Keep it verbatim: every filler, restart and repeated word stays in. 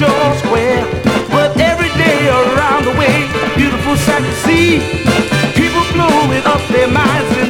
George Square. But every day around the way, beautiful sight to see. People blowing up their minds.